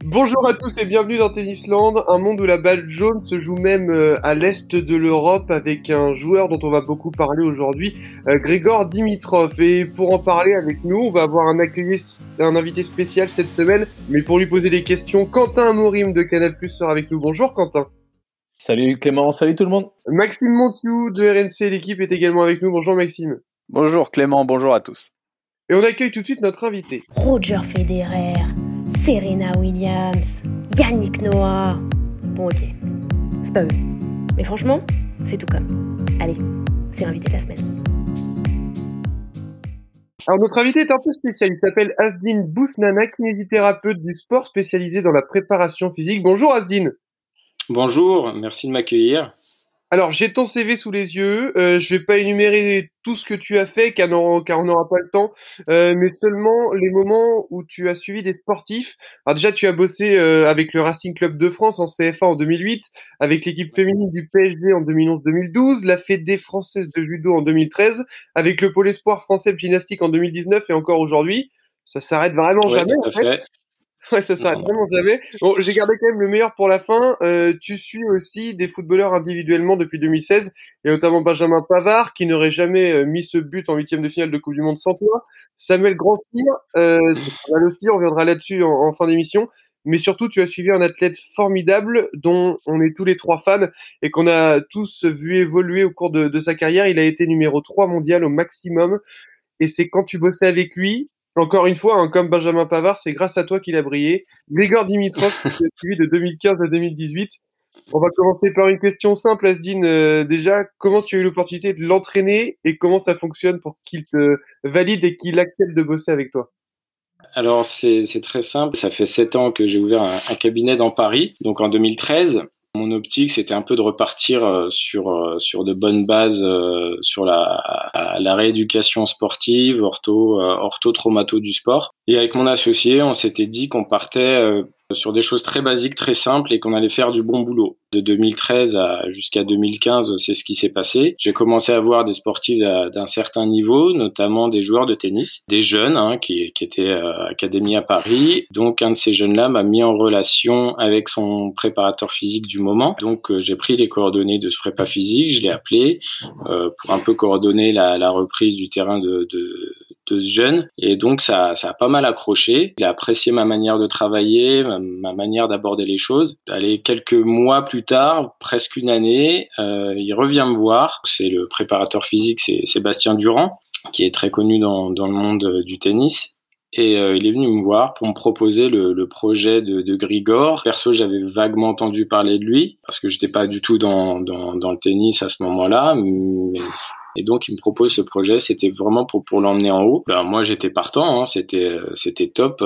Bonjour à tous et bienvenue dans Tennisland, un monde où la balle jaune se joue même à l'est de l'Europe avec un joueur dont on va beaucoup parler aujourd'hui, Grigor Dimitrov. Et pour en parler avec nous, on va avoir un invité spécial cette semaine, mais pour lui poser des questions, Quentin Amorim de Canal+ sera avec nous. Bonjour Quentin. Salut Clément, salut tout le monde. Maxime Montiou de RNC, l'équipe est également avec nous. Bonjour Maxime. Bonjour Clément, bonjour à tous. Et on accueille tout de suite notre invité. Roger Federer, Serena Williams, Yannick Noah. Bon ok, c'est pas eux. Mais franchement, c'est tout comme. Allez, c'est l'invité de la semaine. Alors notre invité est un peu spécial, il s'appelle Asdin Bousnana, kinésithérapeute du sport spécialisé dans la préparation physique. Bonjour Asdin. Bonjour, merci de m'accueillir. Alors j'ai ton CV sous les yeux, je vais pas énumérer tout ce que tu as fait car on n'aura pas le temps, mais seulement les moments où tu as suivi des sportifs. Alors déjà tu as bossé avec le Racing Club de France en CFA en 2008, avec l'équipe féminine du PSG en 2011-2012, la Fédé française de judo en 2013, avec le pôle espoir français de gymnastique en 2019 et encore aujourd'hui. Ça s'arrête vraiment jamais tout à en fait. fait. Ouais, ça s'arrête vraiment jamais. Bon, j'ai gardé quand même le meilleur pour la fin. Tu suis aussi des footballeurs individuellement depuis 2016, et notamment Benjamin Pavard, qui n'aurait jamais mis ce but en huitième de finale de Coupe du Monde sans toi. Samuel Grand-Cyr, c'est pas mal aussi, on reviendra là-dessus en fin d'émission. Mais surtout, tu as suivi un athlète formidable dont on est tous les trois fans et qu'on a tous vu évoluer au cours de sa carrière. Il a été numéro 3 mondial au maximum. Et c'est quand tu bossais avec lui, encore une fois, hein, comme Benjamin Pavard, c'est grâce à toi qu'il a brillé. Grigor Dimitrov, qui a suivi de 2015 à 2018. On va commencer par une question simple, Asdin. Déjà, comment tu as eu l'opportunité de l'entraîner et comment ça fonctionne pour qu'il te valide et qu'il accepte de bosser avec toi? Alors c'est très simple, ça fait 7 ans que j'ai ouvert un cabinet dans Paris, donc en 2013. Mon optique, c'était un peu de repartir sur de bonnes bases, sur la rééducation sportive, ortho-traumato du sport. Et avec mon associé, on s'était dit qu'on partait sur des choses très basiques, très simples et qu'on allait faire du bon boulot. De 2013 jusqu'à 2015, c'est ce qui s'est passé. J'ai commencé à voir des sportifs d'un certain niveau, notamment des joueurs de tennis, des jeunes qui étaient académie à Paris. Donc un de ces jeunes-là m'a mis en relation avec son préparateur physique du moment. Donc j'ai pris les coordonnées de ce prépa physique, je l'ai appelé pour un peu coordonner la reprise du terrain de ce jeune, et donc ça a pas mal accroché. Il a apprécié ma manière de travailler, ma manière d'aborder les choses. Allez, quelques mois plus tard, presque une année, il revient me voir. C'est le préparateur physique, c'est Sébastien Durand, qui est très connu dans le monde du tennis. Et il est venu me voir pour me proposer le projet de Grigor. Perso, j'avais vaguement entendu parler de lui, parce que j'étais pas du tout dans le tennis à ce moment-là, et donc il me propose ce projet, c'était vraiment pour l'emmener en haut. Moi j'étais partant, c'était top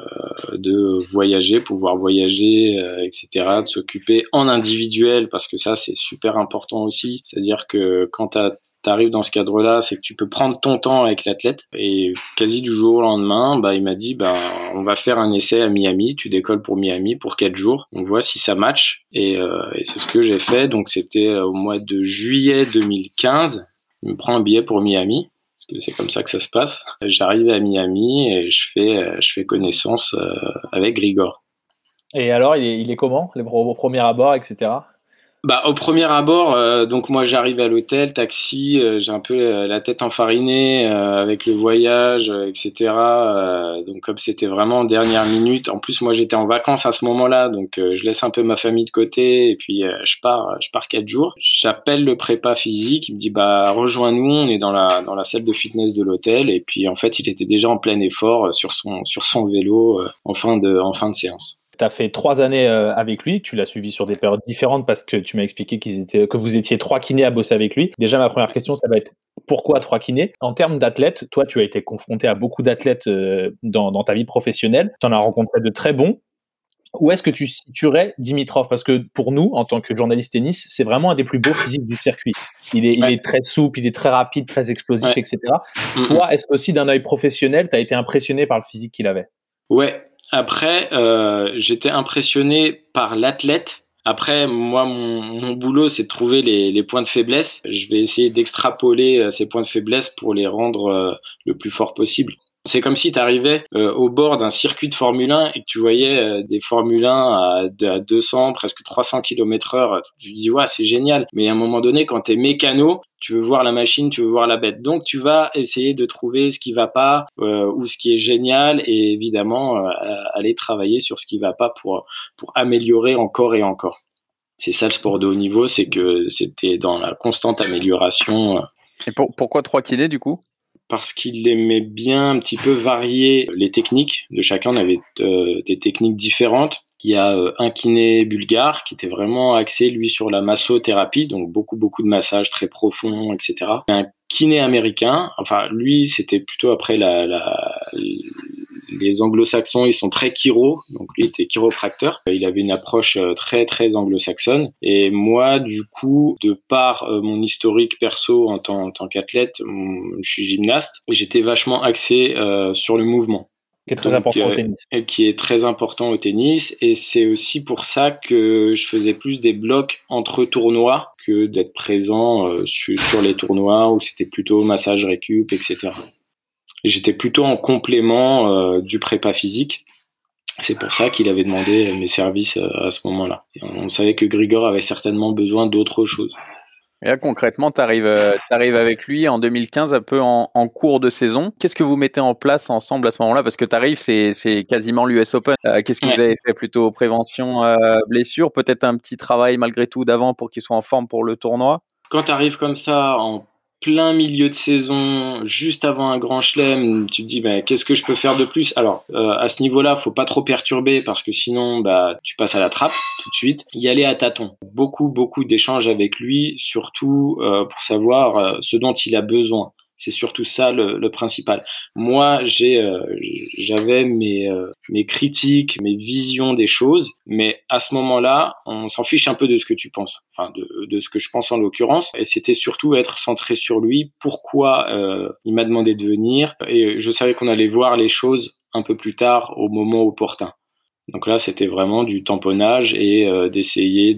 de voyager, pouvoir voyager, etc., de s'occuper en individuel, parce que ça c'est super important aussi. C'est-à-dire que quand t'arrives dans ce cadre-là, c'est que tu peux prendre ton temps avec l'athlète. Et quasi du jour au lendemain, il m'a dit, on va faire un essai à Miami. Tu décolles pour Miami pour 4 jours. On voit si ça match. Et c'est ce que j'ai fait. Donc c'était au mois de juillet 2015. Je me prends un billet pour Miami, parce que c'est comme ça que ça se passe. J'arrive à Miami et je fais connaissance avec Grigor. Et alors, il est comment, au premier abord, etc. Au premier abord, donc moi j'arrive à l'hôtel, taxi, j'ai un peu la tête enfarinée avec le voyage, etc. Donc comme c'était vraiment en dernière minute, en plus moi j'étais en vacances à ce moment-là, donc je laisse un peu ma famille de côté et puis je pars 4 jours. J'appelle le prépa physique, il me dit rejoins-nous, on est dans la salle de fitness de l'hôtel, et puis en fait il était déjà en plein effort sur son vélo en fin de séance. Tu as fait 3 années avec lui, tu l'as suivi sur des périodes différentes parce que tu m'as expliqué que vous étiez 3 kinés à bosser avec lui. Déjà, ma première question, ça va être pourquoi 3 kinés? En termes d'athlètes, toi, tu as été confronté à beaucoup d'athlètes dans ta vie professionnelle. Tu en as rencontré de très bons. Où est-ce que tu situerais Dimitrov? Parce que pour nous, en tant que journaliste tennis, c'est vraiment un des plus beaux physiques du circuit. Il est très souple, il est très rapide, très explosif, etc. Toi, est-ce qu'aussi d'un œil professionnel, tu as été impressionné par le physique qu'il avait? Ouais. Après, j'étais impressionné par l'athlète. Après, moi, mon boulot, c'est de trouver les points de faiblesse. Je vais essayer d'extrapoler ces points de faiblesse pour les rendre le plus fort possible. C'est comme si tu arrivais au bord d'un circuit de Formule 1 et que tu voyais des Formule 1 à 200, presque 300 km/h. Tu te dis, ouais, c'est génial. Mais à un moment donné, quand tu es mécano, tu veux voir la machine, tu veux voir la bête. Donc, tu vas essayer de trouver ce qui va pas ou ce qui est génial et évidemment, aller travailler sur ce qui va pas pour améliorer encore et encore. C'est ça le sport de haut niveau, c'est que c'était dans la constante amélioration. Et pourquoi 3 kinés du coup ? Parce qu'il aimait bien un petit peu varier les techniques de chacun. On avait des techniques différentes. Il y a un kiné bulgare qui était vraiment axé, lui, sur la massothérapie, donc beaucoup de massages très profonds, etc. Un kiné américain, enfin, lui, c'était plutôt après les anglo-saxons, ils sont très chiro, donc lui était chiropracteur. Il avait une approche très très anglo-saxonne. Et moi, du coup, de par mon historique perso en tant qu'athlète, je suis gymnaste, j'étais vachement axé sur le mouvement. Qui est très important au tennis. Qui est très important au tennis. Et c'est aussi pour ça que je faisais plus des blocs entre tournois que d'être présent sur les tournois où c'était plutôt massage récup, etc. J'étais plutôt en complément du prépa physique. C'est pour ça qu'il avait demandé mes services à ce moment-là. Et on savait que Grigor avait certainement besoin d'autre chose. Et là, concrètement, t'arrives avec lui en 2015, un peu en cours de saison. Qu'est-ce que vous mettez en place ensemble à ce moment-là ? Parce que t'arrives, c'est quasiment l'US Open. Qu'est-ce que vous avez fait ? Plutôt prévention, blessure, peut-être un petit travail malgré tout d'avant pour qu'il soit en forme pour le tournoi ? Quand t'arrives comme ça, en plein milieu de saison, juste avant un grand chelem, tu te dis qu'est-ce que je peux faire de plus ? Alors à ce niveau-là, faut pas trop perturber parce que sinon tu passes à la trappe tout de suite. Y aller à tâtons. Beaucoup d'échanges avec lui, surtout pour savoir ce dont il a besoin. C'est surtout ça le principal. Moi, j'avais mes critiques, mes visions des choses, mais à ce moment-là, on s'en fiche un peu de ce que tu penses, enfin de ce que je pense en l'occurrence. Et c'était surtout être centré sur lui. Pourquoi il m'a demandé de venir ? Et je savais qu'on allait voir les choses un peu plus tard, au moment opportun. Donc là, c'était vraiment du tamponnage et d'essayer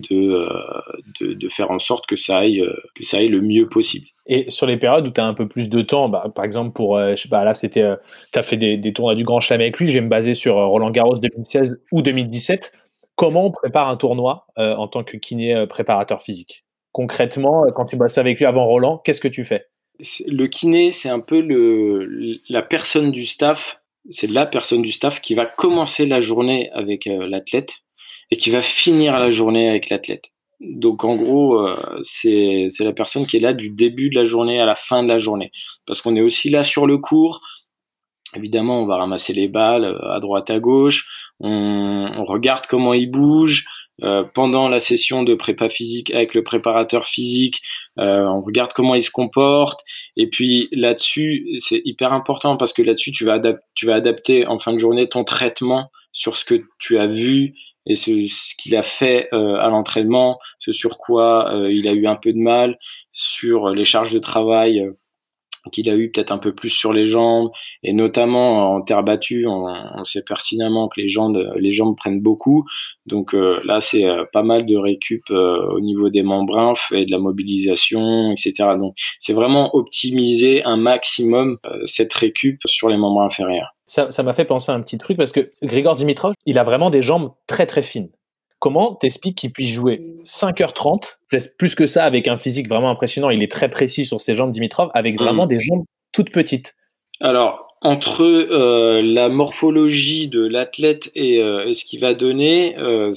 de faire en sorte que ça aille le mieux possible. Et sur les périodes où tu as un peu plus de temps, par exemple pour, je sais pas, là c'était, tu as fait des tournois du Grand Chelem avec lui, je vais me baser sur Roland Garros 2016 ou 2017. Comment on prépare un tournoi en tant que kiné préparateur physique ? Concrètement, quand tu bosses avec lui avant Roland, qu'est-ce que tu fais ? Le kiné, c'est un peu la personne du staff. C'est la personne du staff qui va commencer la journée avec l'athlète et qui va finir la journée avec l'athlète. Donc en gros, c'est la personne qui est là du début de la journée à la fin de la journée. Parce qu'on est aussi là sur le court. Évidemment, on va ramasser les balles à droite, à gauche. On regarde comment ils bougent. Pendant la session de prépa physique avec le préparateur physique, on regarde comment il se comporte. Et puis là-dessus, c'est hyper important parce que là-dessus, tu vas adapter en fin de journée ton traitement sur ce que tu as vu et ce qu'il a fait à l'entraînement, ce sur quoi il a eu un peu de mal, sur les charges de travail qu'il a eu peut-être un peu plus sur les jambes, et notamment en terre battue, on sait pertinemment que les jambes prennent beaucoup. Donc là, c'est pas mal de récup au niveau des membrnes et de la mobilisation, etc. Donc c'est vraiment optimiser un maximum cette récup sur les membres inférieurs. Ça m'a fait penser à un petit truc parce que Grigor Dimitrov, il a vraiment des jambes très très fines. Comment t'expliques qu'il puisse jouer 5h30, plus que ça, avec un physique vraiment impressionnant, il est très précis sur ses jambes, Dimitrov, avec vraiment des jambes toutes petites? Alors, entre la morphologie de l'athlète et ce qu'il va donner,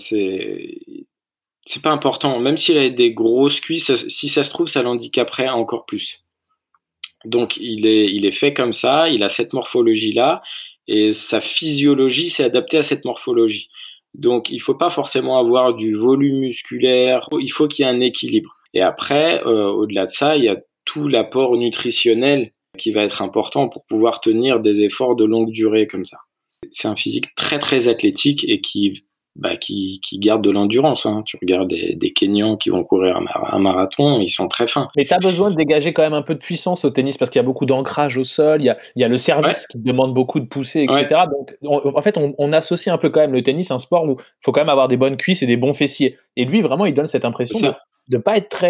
c'est pas important. Même s'il a des grosses cuisses, si ça se trouve, ça l'handicaperait encore plus. Donc, il est fait comme ça, il a cette morphologie-là, et sa physiologie s'est adaptée à cette morphologie. Donc, il faut pas forcément avoir du volume musculaire, il faut qu'il y ait un équilibre. Et après, au-delà de ça, il y a tout l'apport nutritionnel qui va être important pour pouvoir tenir des efforts de longue durée comme ça. C'est un physique très très athlétique et qui garde de l'endurance. Hein. Tu regardes des Kenyans qui vont courir un marathon, ils sont très fins. Mais tu as besoin de dégager quand même un peu de puissance au tennis parce qu'il y a beaucoup d'ancrage au sol, il y a le service qui demande beaucoup de pousser, etc. Ouais. Donc, en fait, on associe un peu quand même le tennis, un sport où il faut quand même avoir des bonnes cuisses et des bons fessiers. Et lui, vraiment, il donne cette impression de ne pas être très,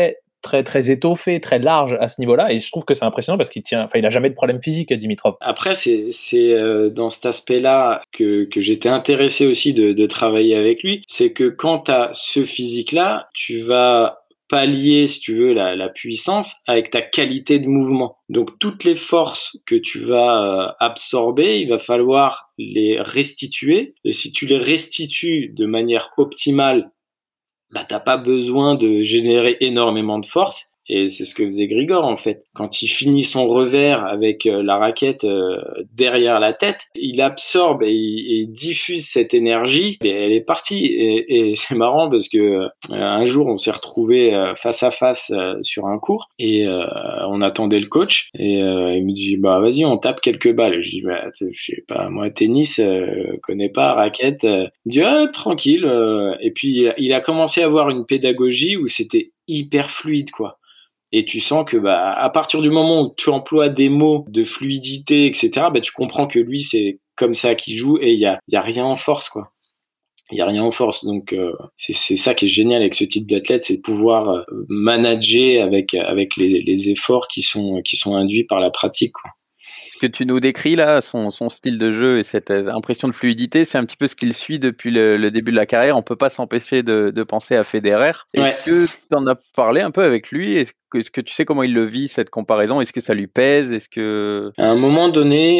très, très étoffé, très large à ce niveau-là. Et je trouve que c'est impressionnant parce il a jamais de problème physique, Dimitrov. Après, c'est dans cet aspect-là que j'étais intéressé aussi de travailler avec lui. C'est que quand tu as ce physique-là, tu vas pallier, si tu veux, la puissance avec ta qualité de mouvement. Donc, toutes les forces que tu vas absorber, il va falloir les restituer. Et si tu les restitues de manière optimale, bah, t'as pas besoin de générer énormément de force. Et c'est ce que faisait Grigor, en fait. Quand il finit son revers avec la raquette derrière la tête, il absorbe et il diffuse cette énergie et elle est partie. Et c'est marrant parce que un jour, on s'est retrouvés face à face sur un cours et on attendait le coach et il me dit, bah, vas-y, on tape quelques balles. Je dis, bah, je sais pas, moi, tennis, connais pas, raquette. Il me dit, ah, tranquille. Et puis, il a commencé à avoir une pédagogie où c'était hyper fluide, quoi. Et tu sens que bah à partir du moment où tu emploies des mots de fluidité, etc., bah tu comprends que lui c'est comme ça qu'il joue et il y a rien en force, quoi. Il y a rien en force. Donc c'est ça qui est génial avec ce type d'athlète, c'est de pouvoir manager avec les efforts qui sont induits par la pratique, quoi. Ce que tu nous décris là, son style de jeu et cette impression de fluidité, c'est un petit peu ce qu'il suit depuis le début de la carrière. On peut pas s'empêcher de penser à Federer. Est-ce que tu en as parlé un peu avec lui? Est-ce que tu sais comment il le vit, cette comparaison? Est-ce que ça lui pèse? À un moment donné,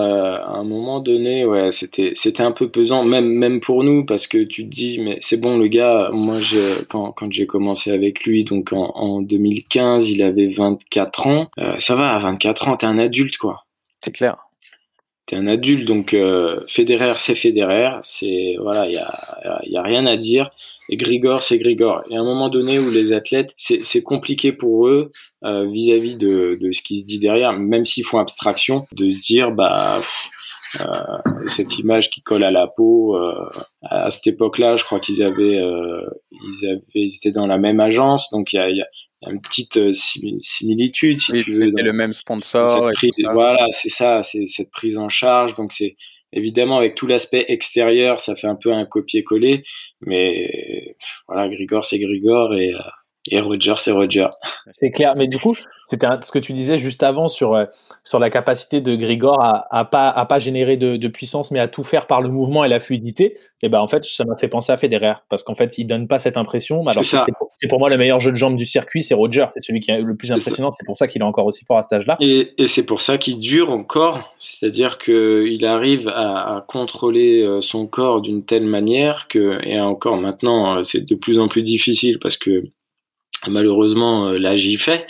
ouais, c'était un peu pesant, même pour nous, parce que tu te dis, mais c'est bon, le gars, moi, quand j'ai commencé avec lui, donc en 2015, il avait 24 ans. Ça va, à 24 ans, t'es un adulte, quoi. C'est clair. T'es un adulte, donc Federer, c'est Federer, c'est voilà, il y a rien à dire. Et Grigor, c'est Grigor. Et à un moment donné où les athlètes, c'est compliqué pour eux vis-à-vis de ce qui se dit derrière, même s'ils font abstraction, de se dire bah cette image qui colle à la peau. À cette époque-là, je crois qu'ils étaient dans la même agence, donc il y a une petite similitude, si tu veux. C'était le même sponsor. Voilà, c'est ça, c'est cette prise en charge. Donc c'est évidemment avec tout l'aspect extérieur, ça fait un peu un copier-coller, mais voilà, Grigor c'est Grigor et Roger c'est Roger. C'est clair, mais du coup, c'était ce que tu disais juste avant sur la capacité de Grigor à pas générer de puissance, mais à tout faire par le mouvement et la fluidité. Et ben en fait, ça m'a fait penser à Federer parce qu'en fait, il donne pas cette impression. Alors c'est pour moi le meilleur jeu de jambes du circuit, c'est Roger, c'est celui qui est le plus impressionnant. C'est pour ça qu'il est encore aussi fort à cet âge-là. Et c'est pour ça qu'il dure encore, c'est-à-dire que il arrive à contrôler son corps d'une telle manière que, et encore maintenant, c'est de plus en plus difficile parce que malheureusement l'âge y fait.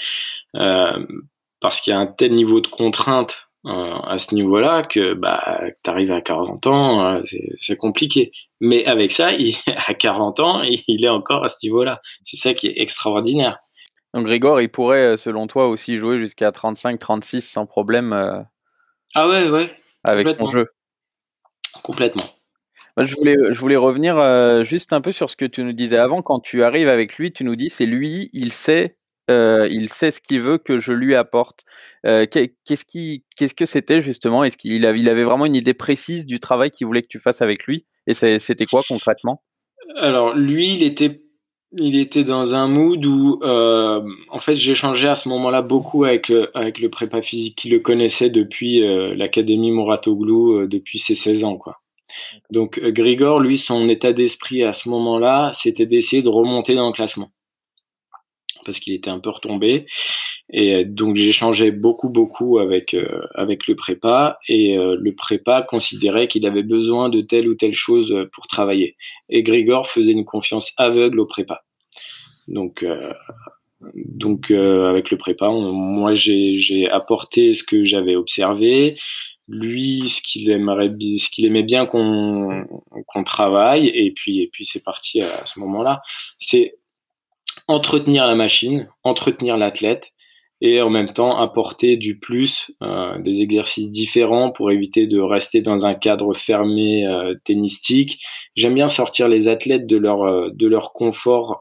Parce qu'il y a un tel niveau de contrainte à ce niveau-là que bah t'arrives à 40 ans, c'est compliqué. Mais avec ça, à 40 ans, il est encore à ce niveau-là. C'est ça qui est extraordinaire. Donc Grigor, il pourrait, selon toi, aussi jouer jusqu'à 35-36 sans problème. Ah ouais. Avec son jeu. Complètement. Je voulais revenir juste un peu sur ce que tu nous disais avant. Quand tu arrives avec lui, tu nous dis c'est lui, il sait ce qu'il veut que je lui apporte. Qu'est-ce que c'était justement? Est-ce qu'il avait vraiment une idée précise du travail qu'il voulait que tu fasses avec lui? Et c'était quoi concrètement? Alors lui, il était dans un mood où en fait j'échangeais à ce moment-là beaucoup avec le prépa physique qui le connaissait depuis l'académie Mouratoglou depuis ses 16 ans, quoi. Donc Grigor, lui, son état d'esprit à ce moment-là, c'était d'essayer de remonter dans le classement parce qu'il était un peu retombé. Et donc j'échangeais beaucoup avec le prépa et le prépa considérait qu'il avait besoin de telle ou telle chose pour travailler. Et Grigor faisait une confiance aveugle au prépa. Donc avec le prépa, moi j'ai apporté ce que j'avais observé. Lui, ce qu'il aimait bien qu'on travaille, et puis c'est parti à ce moment-là. C'est entretenir la machine, entretenir l'athlète, et en même temps apporter du plus, des exercices différents pour éviter de rester dans un cadre fermé tennistique. J'aime bien sortir les athlètes de leur confort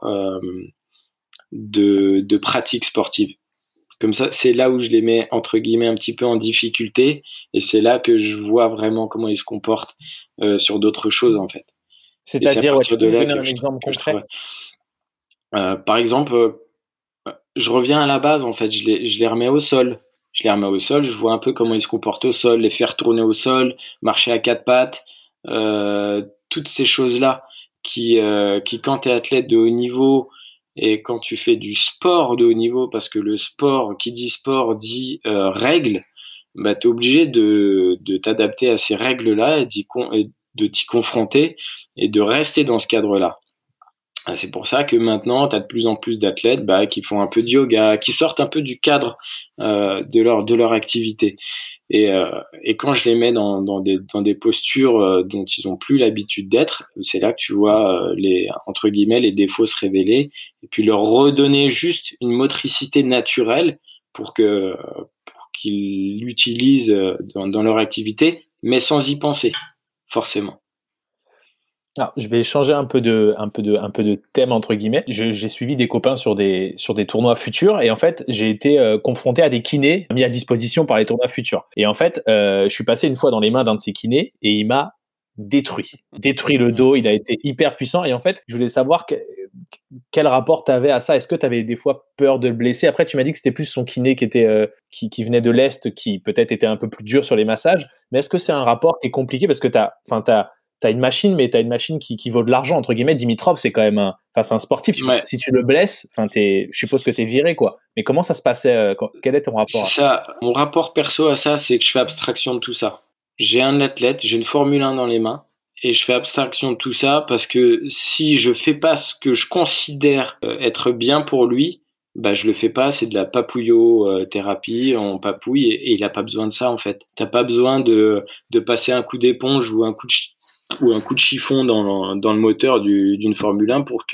de pratique sportive. Comme ça, c'est là où je les mets entre guillemets un petit peu en difficulté, et c'est là que je vois vraiment comment ils se comportent sur d'autres choses, en fait. C'est-à-dire, tu peux donner un exemple concret? Par exemple, je reviens à la base, en fait. Je les remets au sol. Je vois un peu comment ils se comportent au sol, les faire tourner au sol, marcher à quatre pattes, toutes ces choses-là qui quand tu es athlète de haut niveau et quand tu fais du sport de haut niveau, parce que le sport, qui dit sport, dit règles, bah, tu es obligé de t'adapter à ces règles-là et de t'y confronter et de rester dans ce cadre-là. C'est pour ça que maintenant, tu as de plus en plus d'athlètes qui font un peu de yoga, qui sortent un peu du cadre de leur activité. Et quand je les mets dans des postures dont ils ont plus l'habitude d'être, c'est là que tu vois entre guillemets les défauts se révéler, et puis leur redonner juste une motricité naturelle pour qu'ils l'utilisent dans leur activité, mais sans y penser forcément. Alors, je vais changer un peu de thème entre guillemets. J'ai suivi des copains sur des tournois futurs et en fait j'ai été confronté à des kinés mis à disposition par les tournois futurs. Et en fait, je suis passé une fois dans les mains d'un de ces kinés et il m'a détruit le dos. Il a été hyper puissant et en fait je voulais savoir quel rapport tu avais à ça. Est-ce que tu avais des fois peur de le blesser? Après tu m'as dit que c'était plus son kiné qui était qui venait de l'est, qui peut-être était un peu plus dur sur les massages. Mais est-ce que c'est un rapport qui est compliqué parce que t'as une machine, mais t'as une machine qui vaut de l'argent, entre guillemets. Dimitrov, c'est quand même c'est un sportif. Ouais. Si tu le blesses, je suppose que t'es viré, quoi. Mais comment ça se passait? Quel est ton rapport? C'est ça. Mon rapport perso à ça, c'est que je fais abstraction de tout ça. J'ai un athlète, j'ai une Formule 1 dans les mains, et je fais abstraction de tout ça parce que si je fais pas ce que je considère être bien pour lui, je le fais pas, c'est de la papouillo-thérapie, on papouille, et il a pas besoin de ça, en fait. T'as pas besoin de passer un coup d'éponge ou un coup de chiffon dans le moteur d'une Formule 1 pour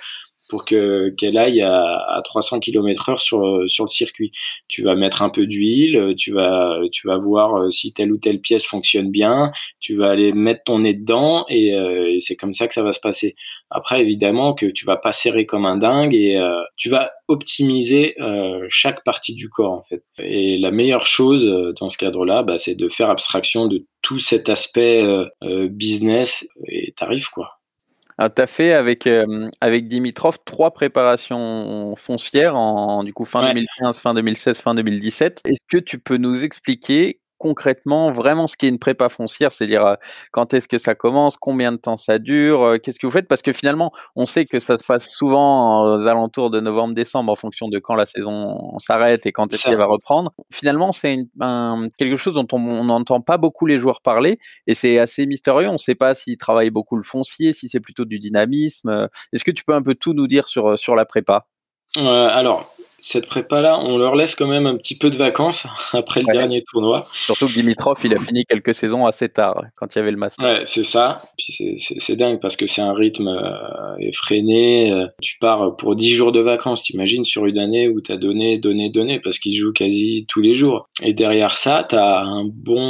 qu'elle aille à 300 km/h sur le circuit. Tu vas mettre un peu d'huile, tu vas voir si telle ou telle pièce fonctionne bien, tu vas aller mettre ton nez dedans et c'est comme ça que ça va se passer. Après, évidemment que tu vas pas serrer comme un dingue et tu vas optimiser chaque partie du corps, en fait. Et la meilleure chose dans ce cadre-là, c'est de faire abstraction de tout cet aspect business et t'arrives, quoi. Tu as fait avec Dimitrov 3 préparations foncières du coup fin 2015, fin 2016, fin 2017. Est-ce que tu peux nous expliquer concrètement vraiment ce qu'est une prépa foncière, c'est-à-dire quand est-ce que ça commence, combien de temps ça dure, qu'est-ce que vous faites? Parce que finalement, on sait que ça se passe souvent aux alentours de novembre-décembre en fonction de quand la saison s'arrête et quand est-ce qu'elle va reprendre. Finalement, c'est quelque chose dont on n'entend pas beaucoup les joueurs parler et c'est assez mystérieux. On ne sait pas s'ils travaillent beaucoup le foncier, si c'est plutôt du dynamisme. Est-ce que tu peux un peu tout nous dire sur la prépa? Alors, cette prépa-là, on leur laisse quand même un petit peu de vacances après le dernier tournoi. Surtout que Dimitrov, il a fini quelques saisons assez tard, quand il y avait le Master. Ouais, c'est ça. Puis c'est dingue parce que c'est un rythme effréné. Tu pars pour 10 jours de vacances, t'imagines, sur une année où t'as donné, parce qu'ils jouent quasi tous les jours. Et derrière ça, t'as un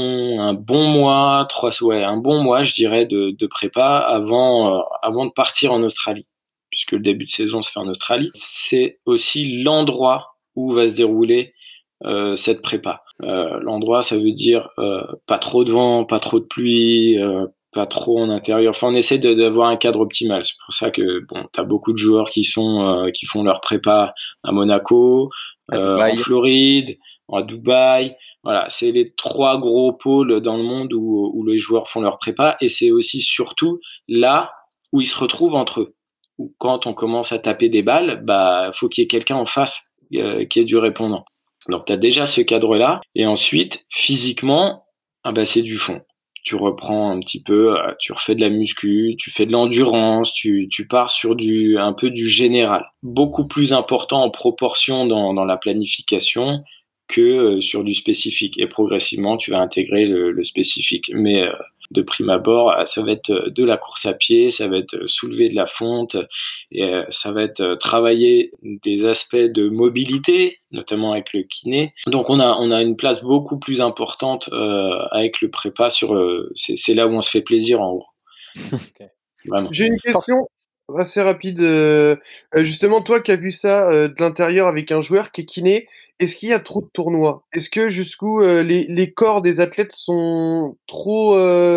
bon mois, un bon mois, je dirais, de prépa avant de partir en Australie, puisque le début de saison se fait en Australie. C'est aussi l'endroit où va se dérouler cette prépa. L'endroit, ça veut dire pas trop de vent, pas trop de pluie, pas trop en intérieur. Enfin, on essaie d'avoir un cadre optimal. C'est pour ça que t'as beaucoup de joueurs qui font leur prépa à Monaco, en Floride, à Dubaï. Voilà, c'est les 3 gros pôles dans le monde où les joueurs font leur prépa, et c'est aussi surtout là où ils se retrouvent entre eux. Où quand on commence à taper des balles, faut qu'il y ait quelqu'un en face qui ait du répondant. Donc tu as déjà ce cadre-là, et ensuite physiquement, c'est du fond. Tu reprends un petit peu, tu refais de la muscu, tu fais de l'endurance, tu pars sur un peu du général. Beaucoup plus important en proportion dans la planification que sur du spécifique. Et progressivement, tu vas intégrer le spécifique. Mais de prime abord, ça va être de la course à pied, ça va être soulever de la fonte, et ça va être travailler des aspects de mobilité, notamment avec le kiné. Donc on a une place beaucoup plus importante avec le prépa c'est là où on se fait plaisir, en gros. Okay. Vraiment. J'ai une question assez rapide. Justement, toi qui as vu ça de l'intérieur avec un joueur qui est kiné, est-ce qu'il y a trop de tournois? Est-ce que jusqu'où les corps des athlètes sont trop...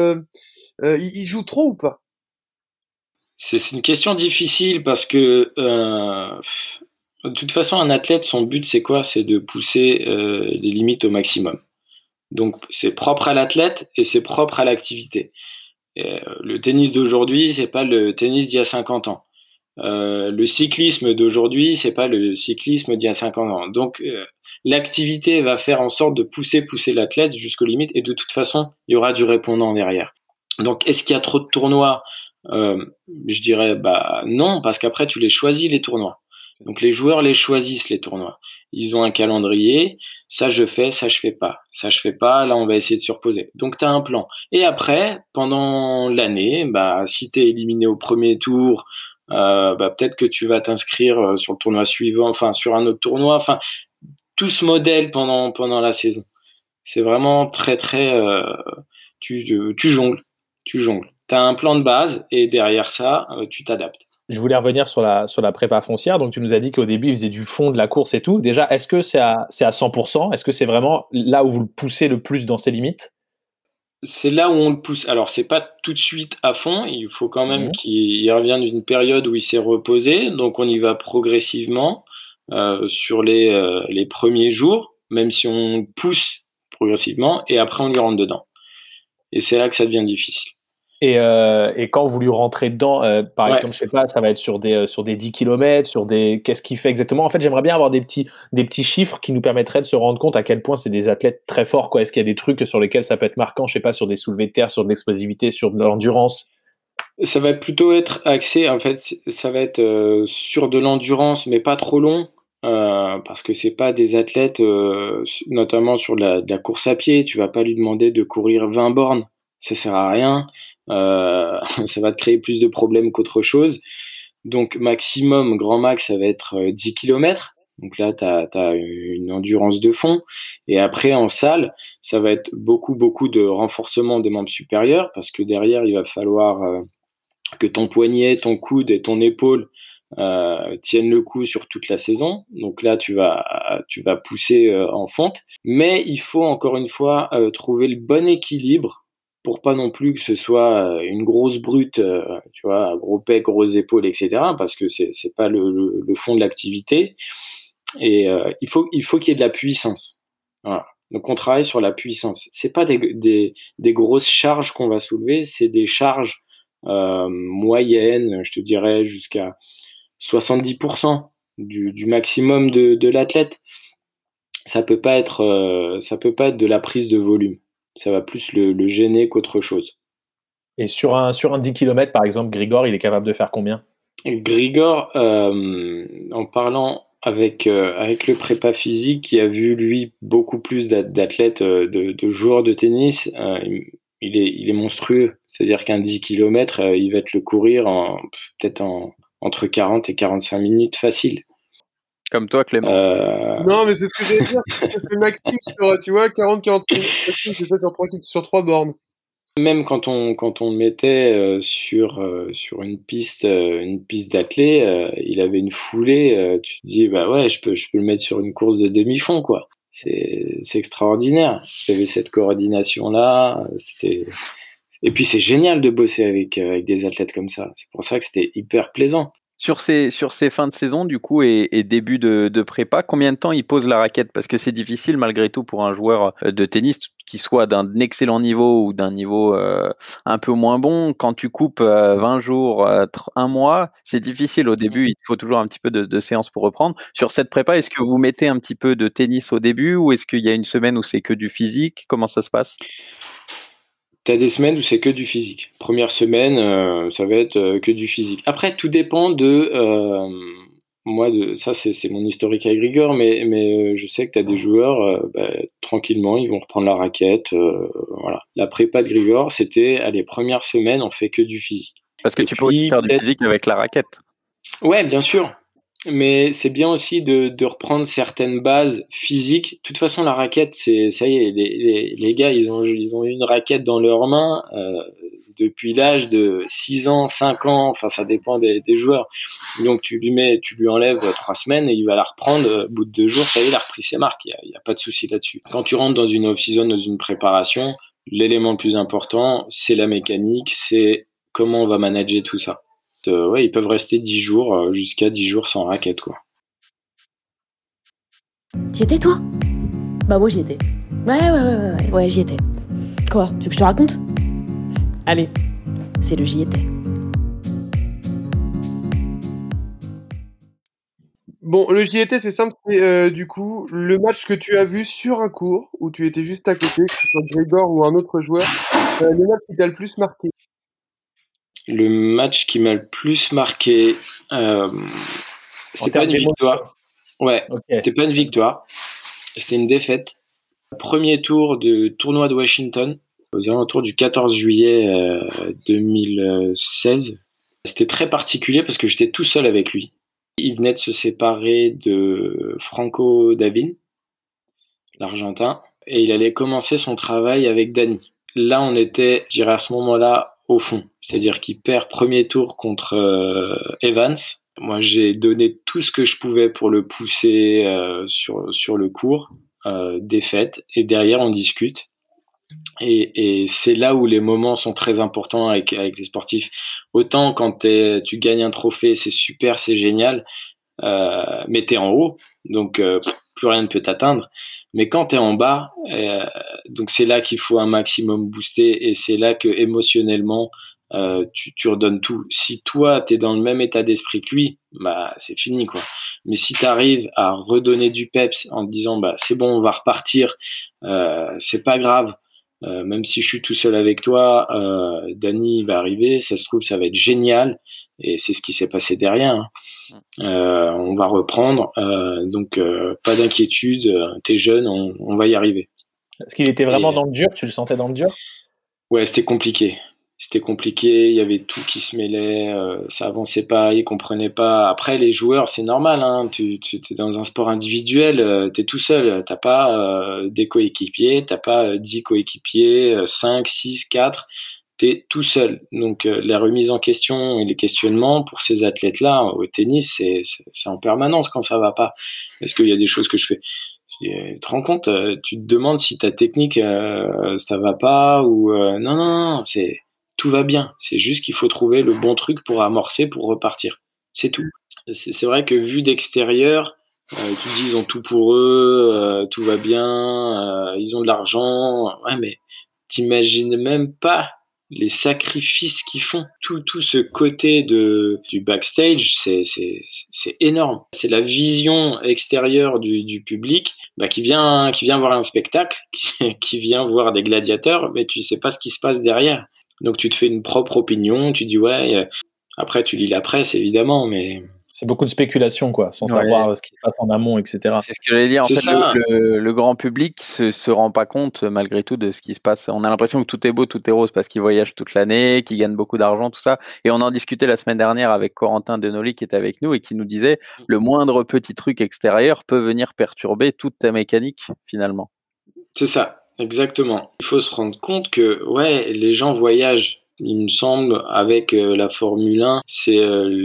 ils jouent trop ou pas? C'est une question difficile parce que De toute façon, un athlète, son but, c'est quoi? C'est de pousser les limites au maximum. Donc, c'est propre à l'athlète et c'est propre à l'activité. Le tennis d'aujourd'hui, c'est pas le tennis d'il y a 50 ans. Le cyclisme d'aujourd'hui, c'est pas le cyclisme d'il y a 50 ans. Donc, l'activité va faire en sorte de pousser l'athlète jusqu'aux limites et de toute façon, il y aura du répondant derrière. Donc, est-ce qu'il y a trop de tournois? Je dirais non, parce qu'après, tu les choisis, les tournois. Donc, les joueurs les choisissent, les tournois. Ils ont un calendrier, ça je fais, ça je fais pas. Ça je fais pas, là on va essayer de surposer. Donc, tu as un plan. Et après, pendant l'année, si tu es éliminé au premier tour, peut-être que tu vas t'inscrire sur le tournoi suivant, enfin sur un autre tournoi, enfin tout ce modèle pendant la saison. C'est vraiment très très tu jongles, t'as un plan de base et derrière ça tu t'adaptes. Je voulais revenir sur la prépa foncière. Donc tu nous as dit qu'au début il faisait du fond, de la course et tout. Déjà, est-ce que c'est à 100%? Est-ce que c'est vraiment là où vous le poussez le plus dans ses limites? C'est là où on le pousse. Alors, c'est pas tout de suite à fond. Il faut quand même qu'il revienne d'une période où il s'est reposé. Donc, on y va progressivement sur les premiers jours, même si on pousse progressivement. Et après, on lui rentre dedans. Et c'est là que ça devient difficile. Et quand vous lui rentrez dedans, par exemple, je sais pas, ça va être sur des 10 kilomètres, qu'est-ce qu'il fait exactement? En fait, j'aimerais bien avoir des petits chiffres qui nous permettraient de se rendre compte à quel point c'est des athlètes très forts, quoi. Est-ce qu'il y a des trucs sur lesquels ça peut être marquant, je sais pas, sur des soulevés de terre, sur de l'explosivité, sur de l'endurance? Ça va plutôt être axé, en fait, ça va être sur de l'endurance, mais pas trop long. Parce que c'est pas des athlètes, notamment sur de la course à pied, tu vas pas lui demander de courir 20 bornes, ça sert à rien. Ça va te créer plus de problèmes qu'autre chose. Donc maximum, grand max, ça va être 10 km. Donc là, t'as une endurance de fond. Et après, en salle, ça va être beaucoup de renforcement des membres supérieurs parce que derrière, il va falloir que ton poignet, ton coude et ton épaule tiennent le coup sur toute la saison. Donc là, tu vas pousser en fonte. Mais il faut encore une fois trouver le bon équilibre pour pas non plus que ce soit une grosse brute, tu vois, gros pec, grosses épaules, etc. Parce que c'est pas le fond de l'activité. Et il faut qu'il y ait de la puissance. Voilà. Donc on travaille sur la puissance. C'est pas des grosses charges qu'on va soulever, c'est des charges moyennes, je te dirais jusqu'à 70% du maximum de l'athlète. Ça peut pas être de la prise de volume. Ça va plus le gêner qu'autre chose. Et sur un 10 km, par exemple, Grigor, il est capable de faire combien? Grigor, en parlant avec le prépa physique, qui a vu lui beaucoup plus d'athlètes, de joueurs de tennis, il est monstrueux. C'est-à-dire qu'un 10 km, il va te le courir peut-être entre 40 et 45 minutes facile. Comme toi, Clément. Non, mais c'est ce que j'allais dire. C'est ce que fait Maxime sur, tu vois, 40-45 minutes facile, c'est ça sur 3 bornes. Même quand on le mettait sur une piste d'athlée, il avait une foulée. Tu te dis ouais, je peux le mettre sur une course de demi-fond, quoi. C'est extraordinaire. Il y avait cette coordination là. Et puis c'est génial de bosser avec des athlètes comme ça. C'est pour ça que c'était hyper plaisant. Sur ces fins de saison, du coup, et début de prépa, combien de temps il pose la raquette? Parce que c'est difficile, malgré tout, pour un joueur de tennis, qui soit d'un excellent niveau ou d'un niveau un peu moins bon. Quand tu coupes 20 jours, un mois, c'est difficile au début. Il faut toujours un petit peu de séance pour reprendre. Sur cette prépa, est-ce que vous mettez un petit peu de tennis au début ou est-ce qu'il y a une semaine où c'est que du physique? Comment ça se passe? T'as des semaines où c'est que du physique. Première semaine, ça va être que du physique. Après, tout dépend de ça, c'est mon historique avec Grigor, mais je sais que t'as des joueurs, tranquillement, ils vont reprendre la raquette. Voilà. La prépa de Grigor, c'était, les premières semaines, on fait que du physique. Parce que tu peux aussi faire du physique avec la raquette. Ouais, bien sûr. Mais c'est bien aussi de reprendre certaines bases physiques. De toute façon, la raquette, ça y est, les gars, ils ont une raquette dans leurs mains depuis l'âge de 6 ans, 5 ans. Enfin, ça dépend des joueurs. Donc, tu lui enlèves 3 semaines et il va la reprendre. Au bout de 2 jours, ça y est, il a repris ses marques. Il y a pas de souci là-dessus. Quand tu rentres dans une off-season, dans une préparation, l'élément le plus important, c'est la mécanique, c'est comment on va manager tout ça. Ouais, ils peuvent rester 10 jours, jusqu'à 10 jours sans raquette, quoi. T'y étais, toi? Bah, moi, j'y étais. Ouais, j'y étais. Quoi? Tu veux que je te raconte? Allez, c'est le j'y étais. Bon, le JT, c'est simple, c'est du coup le match que tu as vu sur un cours où tu étais juste à côté, que ce soit Grégor ou un autre joueur, le match qui t'a le plus marqué. Le match qui m'a le plus marqué, c'était pas une victoire. Ouais, okay. C'était pas une victoire. C'était une défaite. Premier tour de tournoi de Washington, aux alentours du 14 juillet 2016. C'était très particulier parce que j'étais tout seul avec lui. Il venait de se séparer de Franco Davin, l'Argentin, et il allait commencer son travail avec Dani. Là, on était, je dirais à ce moment-là, au fond. C'est-à-dire qu'il perd premier tour contre Evans. Moi, j'ai donné tout ce que je pouvais pour le pousser sur le court. Défaite. Et derrière, on discute. Et c'est là où les moments sont très importants avec les sportifs. Autant quand tu gagnes un trophée, c'est super, c'est génial, mais t'es en haut, donc plus rien ne peut t'atteindre. Mais quand t'es en bas, donc c'est là qu'il faut un maximum booster, et c'est là que émotionnellement tu redonnes tout. Si toi t'es dans le même état d'esprit que lui, bah c'est fini quoi. Mais si t'arrives à redonner du peps en te disant bah c'est bon, on va repartir, c'est pas grave. Même si je suis tout seul avec toi, Dani va arriver, ça se trouve ça va être génial, et c'est ce qui s'est passé derrière. On va reprendre, donc pas d'inquiétude, t'es jeune, on va y arriver. Est-ce qu'il était vraiment dans le dur? Tu le sentais dans le dur? Ouais, c'était compliqué. C'était compliqué, il y avait tout qui se mêlait, ça avançait pas, ils comprenaient pas. Après, les joueurs, c'est normal, hein, tu es dans un sport individuel, t'es tout seul, t'as pas des coéquipiers, t'as pas 10 coéquipiers, 5, 6, 4, t'es tout seul. Donc, la remise en question et les questionnements pour ces athlètes-là, au tennis, c'est en permanence quand ça va pas. Est-ce qu'il y a des choses que je fais? Tu te rends compte, tu te demandes si ta technique, ça va pas, ou non, tout va bien, c'est juste qu'il faut trouver le bon truc pour amorcer, pour repartir. C'est tout. C'est vrai que vu d'extérieur, tu te dis ils ont tout pour eux, tout va bien, ils ont de l'argent. Ouais, mais t'imagines même pas les sacrifices qu'ils font. Tout ce côté du backstage, c'est énorme. C'est la vision extérieure du public qui vient voir un spectacle, qui vient voir des gladiateurs, mais tu sais pas ce qui se passe derrière. Donc tu te fais une propre opinion, tu dis ouais, après tu lis la presse évidemment, mais... C'est beaucoup de spéculation, quoi, sans savoir ce qui se passe en amont, etc. C'est ce que j'allais dire. En fait, le grand public se rend pas compte, malgré tout, de ce qui se passe. On a l'impression que tout est beau, tout est rose, parce qu'ils voyagent toute l'année, qu'ils gagnent beaucoup d'argent, tout ça. Et on en discutait la semaine dernière avec Corentin Denoli, qui était avec nous, et qui nous disait, le moindre petit truc extérieur peut venir perturber toute ta mécanique, finalement. C'est ça. Exactement. Il faut se rendre compte que les gens voyagent. Il me semble, avec la Formule 1, c'est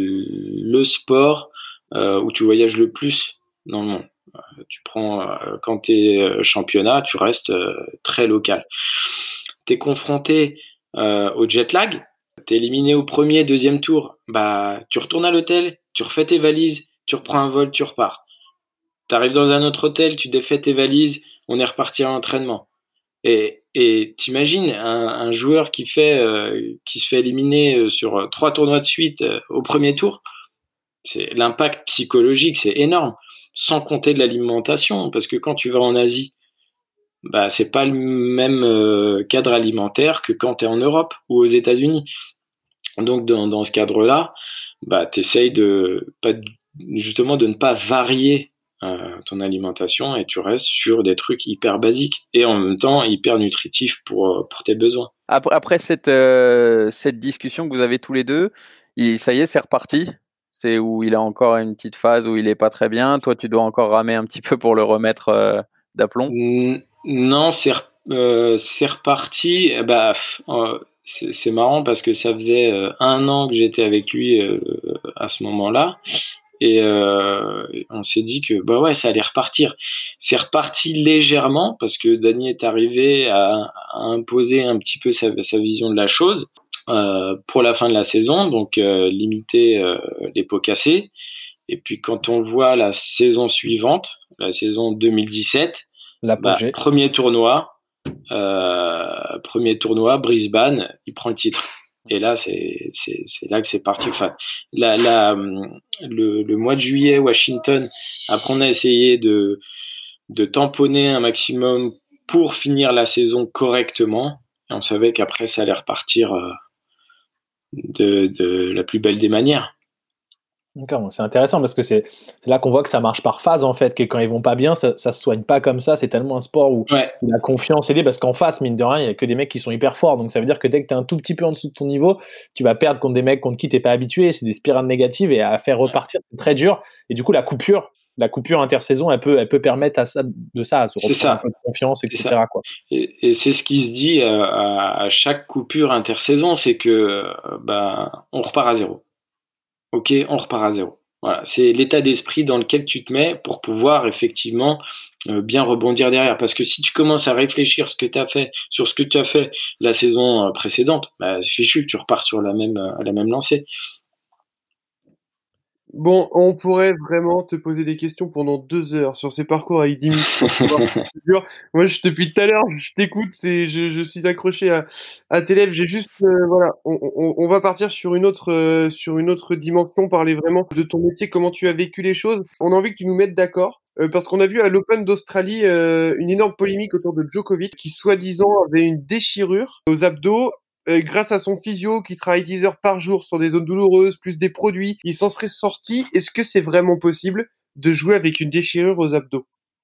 le sport où tu voyages le plus dans le monde. Tu prends, quand tu es championnat, tu restes très local. Tu es confronté au jet lag, tu es éliminé au premier, deuxième tour, tu retournes à l'hôtel, tu refais tes valises, tu reprends un vol, tu repars. Tu arrives dans un autre hôtel, tu défais tes valises, on est reparti à l'entraînement. Et t'imagines un joueur qui se fait éliminer sur 3 tournois de suite au premier tour, c'est l'impact psychologique, c'est énorme, sans compter de l'alimentation, parce que quand tu vas en Asie, c'est pas le même cadre alimentaire que quand tu es en Europe ou aux États-Unis. Donc dans ce cadre-là, t'essayes justement de ne pas varier ton alimentation, et tu restes sur des trucs hyper basiques et en même temps hyper nutritifs pour tes besoins. Après cette discussion que vous avez tous les deux, ça y est, c'est reparti? C'est où il a encore une petite phase où il est pas très bien? Toi, tu dois encore ramer un petit peu pour le remettre d'aplomb? Non, c'est reparti. C'est marrant parce que ça faisait 1 an que j'étais avec lui à ce moment-là. Et on s'est dit que ça allait repartir. C'est reparti légèrement parce que Dani est arrivé à imposer un petit peu sa vision de la chose pour la fin de la saison, donc limiter les pots cassés. Et puis quand on voit la saison suivante, la saison 2017. L'apogée. Premier tournoi, Brisbane, il prend le titre. Et là, c'est là que c'est parti. Enfin, le mois de juillet, Washington, après on a essayé de tamponner un maximum pour finir la saison correctement. Et on savait qu'après, ça allait repartir de la plus belle des manières. D'accord, c'est intéressant parce que c'est là qu'on voit que ça marche par phase en fait, que quand ils vont pas bien, ça se soigne pas comme ça. C'est tellement un sport où la confiance est liée parce qu'en face, mine de rien, il y a que des mecs qui sont hyper forts. Donc ça veut dire que dès que tu es un tout petit peu en dessous de ton niveau, tu vas perdre contre des mecs contre qui t'es pas habitué. C'est des spirales négatives et à faire repartir, c'est très dur. Et du coup, la coupure intersaison, elle peut permettre à se reprendre un peu de confiance, etc. Quoi. Et c'est ce qui se dit à chaque coupure intersaison, c'est que on repart à zéro. Ok, on repart à zéro. Voilà, c'est l'état d'esprit dans lequel tu te mets pour pouvoir effectivement bien rebondir derrière. Parce que si tu commences à réfléchir sur ce que tu as fait la saison précédente, c'est fichu, tu repars sur la même lancée. Bon, on pourrait vraiment te poser des questions pendant 2 heures sur ces parcours avec 10 minutes. Moi, depuis tout à l'heure, je t'écoute, je suis accroché à tes lèvres. J'ai juste, voilà, on va partir sur une autre dimension, parler vraiment de ton métier, comment tu as vécu les choses. On a envie que tu nous mettes d'accord. Parce qu'on a vu à l'Open d'Australie une énorme polémique autour de Djokovic qui, soi-disant, avait une déchirure aux abdos. Grâce à son physio qui travaille 10 heures par jour sur des zones douloureuses, plus des produits, il s'en serait sorti. Est-ce que c'est vraiment possible de jouer avec une déchirure aux abdos ?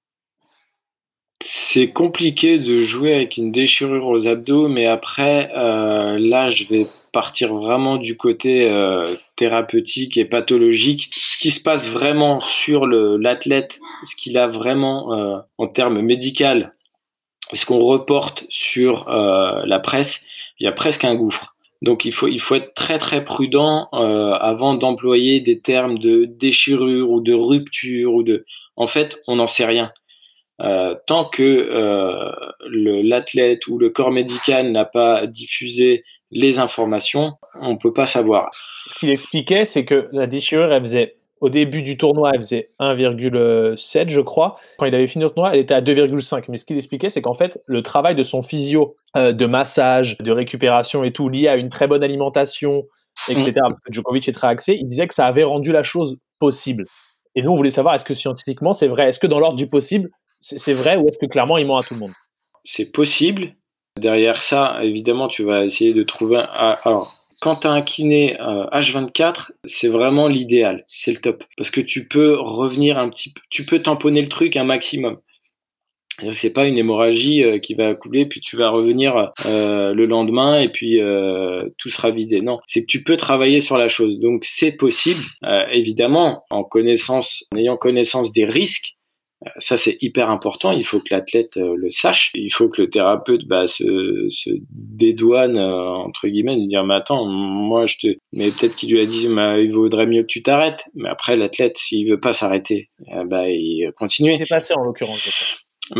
C'est compliqué de jouer avec une déchirure aux abdos, mais après, là, je vais partir vraiment du côté thérapeutique et pathologique. Ce qui se passe vraiment sur l'athlète, ce qu'il a vraiment en termes médical, ce qu'on reporte sur la presse, il y a presque un gouffre. Donc il faut être très très prudent avant d'employer des termes de déchirure ou de rupture En fait, on n'en sait rien. Tant que l'athlète ou le corps médical n'a pas diffusé les informations, on peut pas savoir. Ce qu'il expliquait, c'est que la déchirure, au début du tournoi, elle faisait 1,7, je crois. Quand il avait fini le tournoi, elle était à 2,5. Mais ce qu'il expliquait, c'est qu'en fait, le travail de son physio, de massage, de récupération et tout, lié à une très bonne alimentation, etc., parce que Djokovic est très axé, il disait que ça avait rendu la chose possible. Et nous, on voulait savoir, est-ce que scientifiquement, c'est vrai ? Est-ce que dans l'ordre du possible, c'est vrai, ou est-ce que clairement, il ment à tout le monde ? C'est possible. Derrière ça, évidemment, tu vas essayer de trouver Alors, quand tu as un kiné H24, c'est vraiment l'idéal, c'est le top. Parce que tu peux revenir un petit peu, tu peux tamponner le truc un maximum. C'est pas une hémorragie qui va couler, puis tu vas revenir le lendemain et puis tout sera vidé. Non, c'est que tu peux travailler sur la chose. Donc c'est possible, évidemment, en ayant connaissance des risques. Ça, c'est hyper important. Il faut que l'athlète le sache. Il faut que le thérapeute se dédouane, entre guillemets, de dire, mais attends, mais peut-être qu'il lui a dit, il vaudrait mieux que tu t'arrêtes. Mais après, l'athlète, s'il veut pas s'arrêter, il continue. C'est passé, en l'occurrence, je crois.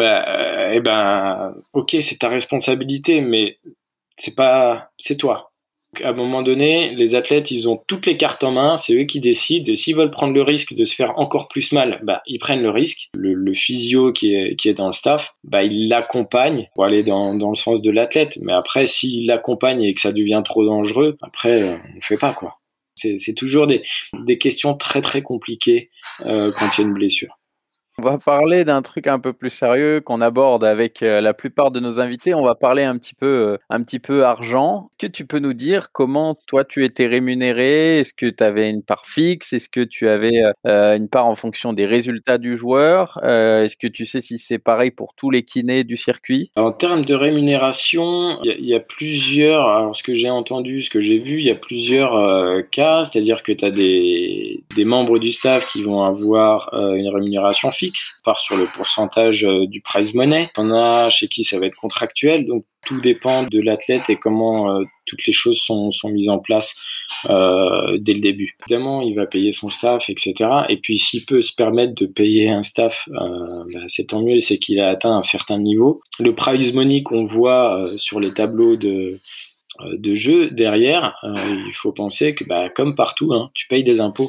Ok, c'est ta responsabilité, mais c'est toi. À un moment donné, les athlètes, ils ont toutes les cartes en main, c'est eux qui décident, et s'ils veulent prendre le risque de se faire encore plus mal, ils prennent le risque. Le physio qui est dans le staff, il l'accompagne pour aller dans le sens de l'athlète. Mais après, s'il l'accompagne et que ça devient trop dangereux, après, on fait pas, quoi. C'est toujours des questions très très compliquées quand il y a une blessure. On va parler d'un truc un peu plus sérieux qu'on aborde avec la plupart de nos invités. On va parler un petit peu argent. Est-ce que tu peux nous dire comment toi tu étais rémunéré ? Est-ce que tu avais une part fixe ? Est-ce que tu avais une part en fonction des résultats du joueur ? Est-ce que tu sais si c'est pareil pour tous les kinés du circuit ? En termes de rémunération, il y a plusieurs, alors ce que j'ai entendu, ce que j'ai vu, il y a plusieurs cas, c'est-à-dire que tu as des membres du staff qui vont avoir une rémunération fixe, part sur le pourcentage du prize money. On a chez qui ça va être contractuel, donc tout dépend de l'athlète et comment toutes les choses sont mises en place dès le début. Évidemment, il va payer son staff, etc. Et puis, s'il peut se permettre de payer un staff, c'est tant mieux, c'est qu'il a atteint un certain niveau. Le prize money qu'on voit sur les tableaux de jeu derrière, il faut penser que, comme partout, tu payes des impôts.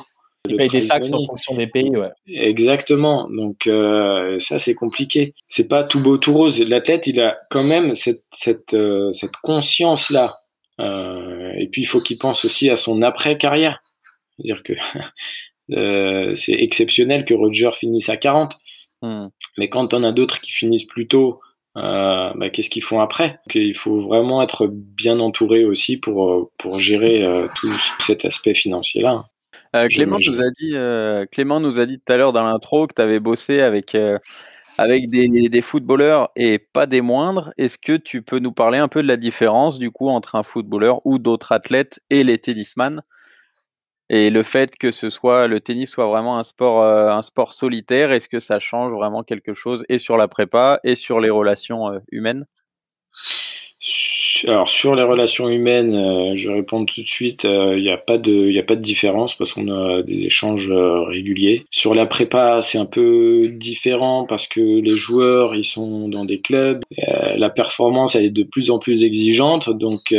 Ils le payent des prize taxes en money. fonction des pays, ouais. Exactement. Donc ça c'est compliqué. C'est pas tout beau tout rose. L'athlète il a quand même cette conscience là. Et puis il faut qu'il pense aussi à son après carrière. C'est-à-dire que c'est exceptionnel que Roger finisse à 40. Mais quand on a d'autres qui finissent plus tôt, qu'est-ce qu'ils font après? Donc, il faut vraiment être bien entouré aussi pour gérer tout cet aspect financier-là. Clément nous a dit tout à l'heure dans l'intro que tu avais bossé avec des footballeurs et pas des moindres. Est-ce que tu peux nous parler un peu de la différence du coup entre un footballeur ou d'autres athlètes et les tennisman? Et le fait que le tennis soit vraiment un sport solitaire, est-ce que ça change vraiment quelque chose et sur la prépa et sur les relations humaines? Alors sur les relations humaines, je réponds tout de suite, il n'y a pas de différence parce qu'on a des échanges réguliers. Sur la prépa, c'est un peu différent parce que les joueurs, ils sont dans des clubs, la performance elle est de plus en plus exigeante, donc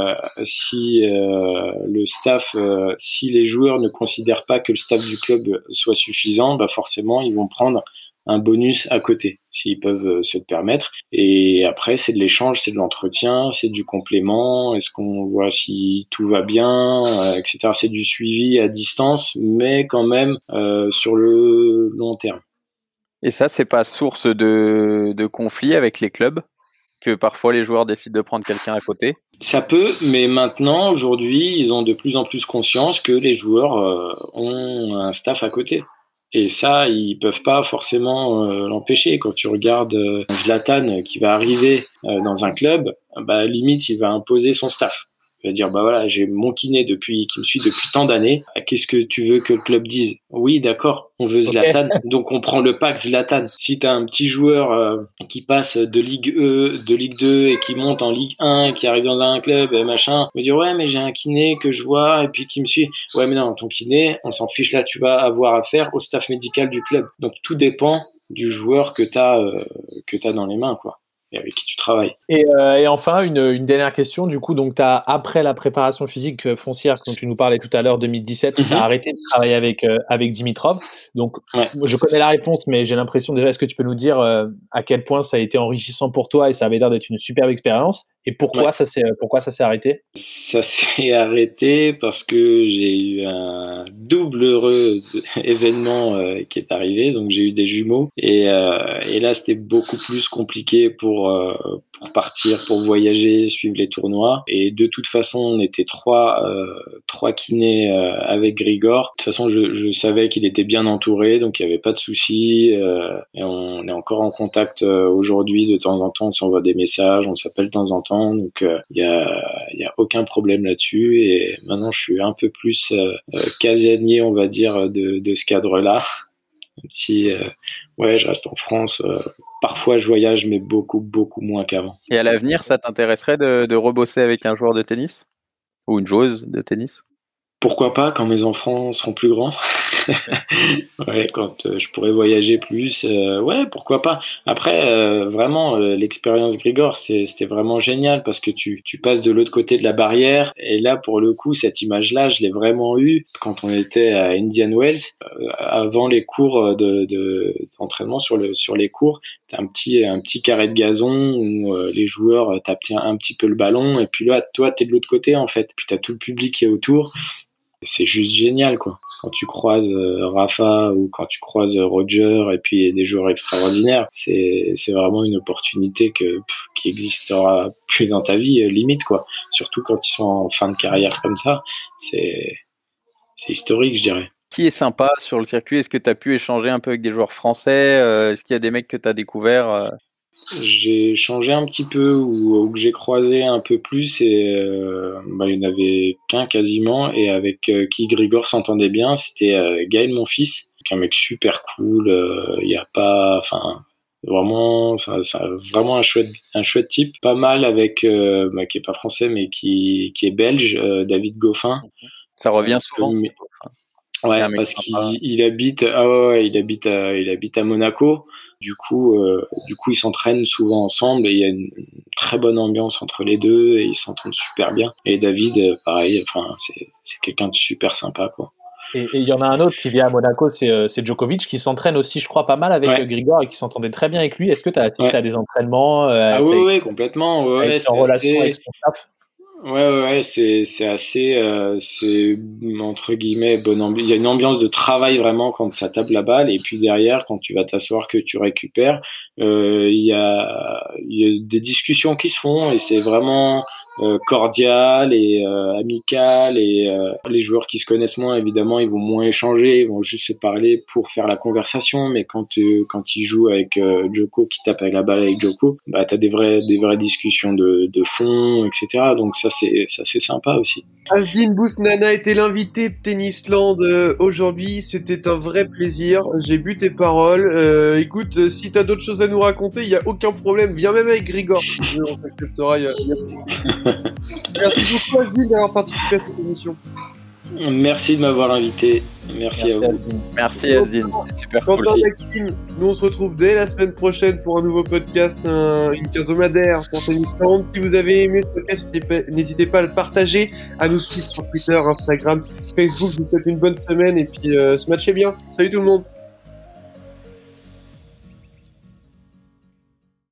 si le staff, si les joueurs ne considèrent pas que le staff du club soit suffisant, forcément ils vont prendre un bonus à côté, s'ils peuvent se le permettre. Et après, c'est de l'échange, c'est de l'entretien, c'est du complément, est-ce qu'on voit si tout va bien, etc. C'est du suivi à distance, mais quand même sur le long terme. Et ça, c'est pas source de conflit avec les clubs, que parfois les joueurs décident de prendre quelqu'un à côté? Ça peut, mais maintenant, aujourd'hui, ils ont de plus en plus conscience que les joueurs ont un staff à côté. Et ça, ils peuvent pas forcément l'empêcher. Quand tu regardes Zlatan qui va arriver dans un club, limite, il va imposer son staff. Il va dire, voilà, j'ai mon kiné qui me suit depuis tant d'années. Qu'est-ce que tu veux que le club dise? Oui, d'accord, on veut Zlatan, donc on prend le pack Zlatan. Si t'as un petit joueur qui passe de Ligue 2 et qui monte en Ligue 1 et qui arrive dans un club, machin, il va dire, ouais, mais j'ai un kiné que je vois et puis qui me suit. Ouais, mais non, ton kiné, on s'en fiche, là, tu vas avoir affaire au staff médical du club. Donc tout dépend du joueur que t'as dans les mains, quoi. Et avec qui tu travailles. Et enfin, une dernière question. Du coup, donc, après la préparation physique foncière dont tu nous parlais tout à l'heure, 2017, tu as arrêté de travailler avec Dimitrov. Donc, je connais la réponse, mais j'ai l'impression déjà, est-ce que tu peux nous dire à quel point ça a été enrichissant pour toi et ça avait l'air d'être une superbe expérience? Et pourquoi ça s'est arrêté? Ça s'est arrêté parce que j'ai eu un double heureux événement qui est arrivé. Donc j'ai eu des jumeaux et là c'était beaucoup plus compliqué pour partir, pour voyager, suivre les tournois. Et de toute façon on était trois kinés avec Grigor. De toute façon je savais qu'il était bien entouré, donc il n'y avait pas de souci. Et on est encore en contact aujourd'hui, de temps en temps on s'envoie des messages, on s'appelle de temps en temps. Donc il y a aucun problème là-dessus et maintenant je suis un peu plus casanier, on va dire, de ce cadre-là. Même si je reste en France, parfois je voyage mais beaucoup moins qu'avant. Et à l'avenir, ça t'intéresserait de rebosser avec un joueur de tennis ou une joueuse de tennis? Pourquoi pas quand mes enfants seront plus grands. Quand je pourrais voyager plus, pourquoi pas. Après, vraiment, l'expérience Grigor, c'était vraiment génial parce que tu passes de l'autre côté de la barrière. Et là, pour le coup, cette image-là, je l'ai vraiment eue quand on était à Indian Wells, avant les cours d'entraînement sur les cours. T'as un petit carré de gazon où les joueurs tapent un petit peu le ballon. Et puis là, toi, t'es de l'autre côté en fait. Puis t'as tout le public qui est autour. C'est juste génial, quoi. Quand tu croises Rafa ou quand tu croises Roger et puis des joueurs extraordinaires, c'est vraiment une opportunité qui existera plus dans ta vie, limite, quoi. Surtout quand ils sont en fin de carrière comme ça, c'est historique, je dirais. Qui est sympa sur le circuit? Est-ce que tu as pu échanger un peu avec des joueurs français? Est-ce qu'il y a des mecs que tu as découverts? J'ai changé un petit peu ou que j'ai croisé un peu plus et il n'y en avait qu'un quasiment et avec qui Grigor s'entendait bien, c'était Gaël, mon fils, qui est un mec super cool. Il y a pas, enfin vraiment, vraiment un chouette type. Pas mal avec qui est pas français mais qui est belge, David Goffin. Ça revient souvent. Ouais, parce qu'il habite, il habite à Monaco. Du coup, ils s'entraînent souvent ensemble et il y a une très bonne ambiance entre les deux et ils s'entendent super bien. Et David, pareil, enfin, c'est quelqu'un de super sympa, quoi. Et il y en a un autre qui vient à Monaco, c'est Djokovic, qui s'entraîne aussi, je crois, pas mal avec Grigor et qui s'entendait très bien avec lui. Est-ce que tu as assisté à des entraînements oui, complètement. Ouais, en relation avec son staff? Ouais, c'est assez, c'est entre guillemets bonne ambiance. Il y a une ambiance de travail vraiment quand ça tape la balle, et puis derrière, quand tu vas t'asseoir que tu récupères, il y a des discussions qui se font et c'est vraiment cordial et amical, et les joueurs qui se connaissent moins, évidemment, ils vont moins échanger, ils vont juste se parler pour faire la conversation, mais quand ils jouent avec Djoko, qui tape avec la balle avec Djoko, bah t'as des vraies discussions de fond, etc. Donc ça c'est sympa aussi. Asdin Bousnana était l'invité de Tennisland aujourd'hui. C'était un vrai plaisir. J'ai bu tes paroles. Écoute, si t'as d'autres choses à nous raconter, il y a aucun problème. Viens même avec Grigor. On t'acceptera. Merci beaucoup Asdin d'avoir participé à cette émission. Merci de m'avoir invité. Merci à vous. Merci Asdin, c'est super cool. Maxime, nous on se retrouve dès la semaine prochaine pour un nouveau podcast, une hebdomadaire pour Tennisland. Si vous avez aimé ce podcast, n'hésitez pas à le partager, à nous suivre sur Twitter, Instagram, Facebook. Je vous souhaite une bonne semaine et puis se matchez bien. Salut tout le monde.